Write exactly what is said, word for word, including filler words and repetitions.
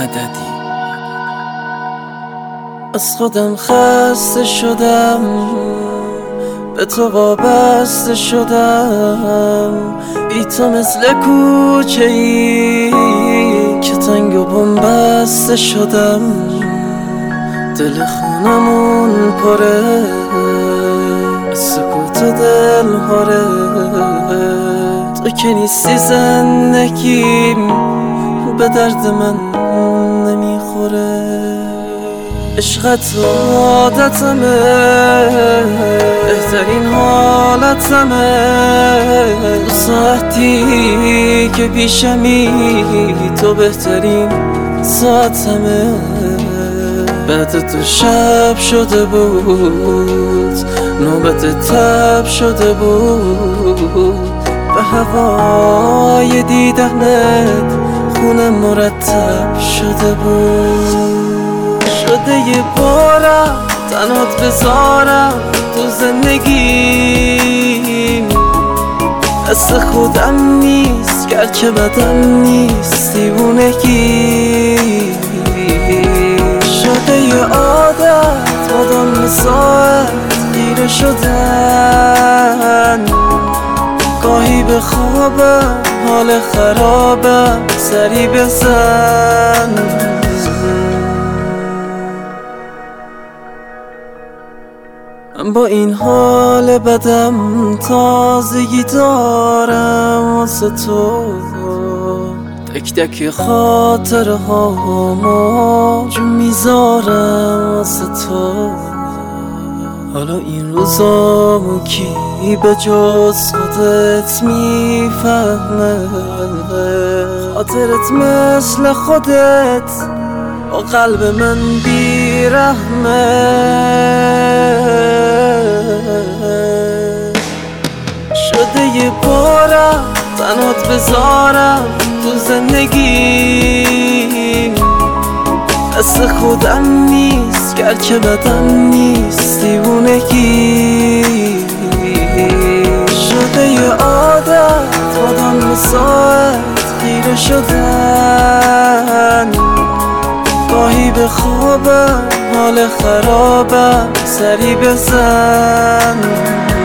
مددی. از خودم خسته شدم، به تو وابسته شدم، بی تو مثل کوچه ای که تنگ و بنبسته شدم. دل خونمون پره از سکوت و دل هاره، تو که نیستی زندگیم به درد من نمیخوره. عشقت عادتمه، بهترین حالتمه، ساعتی که پیشمی تو بهترین ساعتمه. بعد تو شب شده بود، نوبت تب شده بود، به هوای دیدنت خونه مرتب شده بود. شده یه بارم تنهات بذارم تو زندگیم، دست خودم نیست گرچه بدم نیست دیوونگی. شده یه عادت مدام ساعت گیره شدن، گاهی به خوابم حال خرابم سری بزن. من با این حال بدم تازگی دارم واسه تو، تک تک خاطره هامو جو میذارم واسه تو. حالا این روزامو کی به جز خودت میفهمه، خاطرت مثل خودت با قلب من بیرحمه. شده یه بارم تنهات بذارم تو زندگیم، دست خودم نیست گرچه بدم نیست دیوونگی. شده یه عادت مدام ساعت خیره شدن، گاهی به خوابم حال خرابم سری بزن.